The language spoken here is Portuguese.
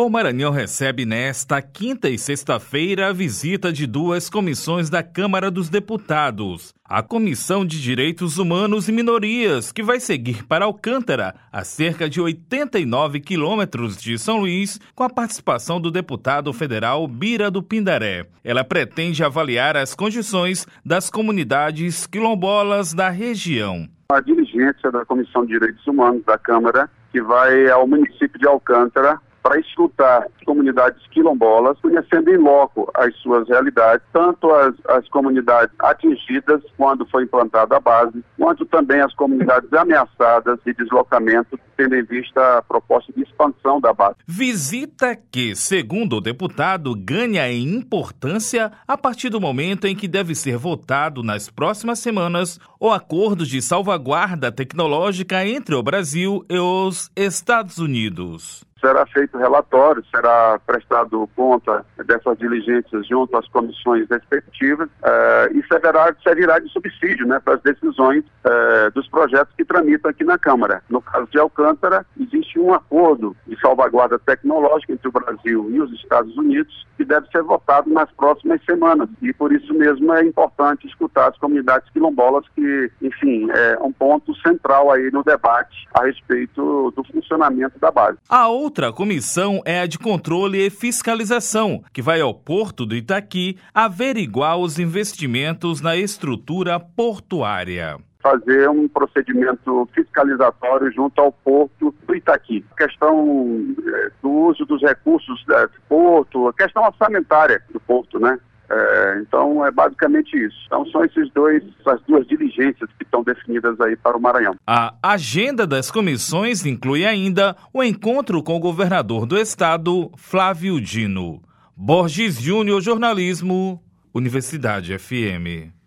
O Maranhão recebe nesta quinta e sexta-feira a visita de duas comissões da Câmara dos Deputados. A Comissão de Direitos Humanos e Minorias, que vai seguir para Alcântara, a cerca de 89 quilômetros de São Luís, com a participação do deputado federal Bira do Pindaré. Ela pretende avaliar as condições das comunidades quilombolas da região. A diligência da Comissão de Direitos Humanos da Câmara, que vai ao município de Alcântara, para escutar as comunidades quilombolas, conhecendo em loco as suas realidades, tanto as comunidades atingidas quando foi implantada a base, quanto também as comunidades ameaçadas de deslocamento, tendo em vista a proposta de expansão da base. Visita que, segundo o deputado, ganha em importância a partir do momento em que deve ser votado nas próximas semanas o acordo de salvaguarda tecnológica entre o Brasil e os Estados Unidos. Será feito relatório, será prestado conta dessas diligências junto às comissões respectivas e servirá de subsídio, para as decisões dos projetos que tramitam aqui na Câmara. No caso de Alcântara, existe um acordo de salvaguarda tecnológica entre o Brasil e os Estados Unidos que deve ser votado nas próximas semanas. E por isso mesmo é importante escutar as comunidades quilombolas que, enfim, é um ponto central aí no debate a respeito do funcionamento da base. A outra comissão é a de controle e fiscalização, que vai ao Porto do Itaqui averiguar os investimentos na estrutura portuária. Fazer um procedimento fiscalizatório junto ao Porto do Itaqui. A questão do uso dos recursos do Porto, a questão orçamentária do Porto, Então, é basicamente isso. Então, são essas duas diligências que estão definidas aí para o Maranhão. A agenda das comissões inclui ainda o encontro com o governador do estado, Flávio Dino. Borges Júnior, jornalismo, Universidade FM.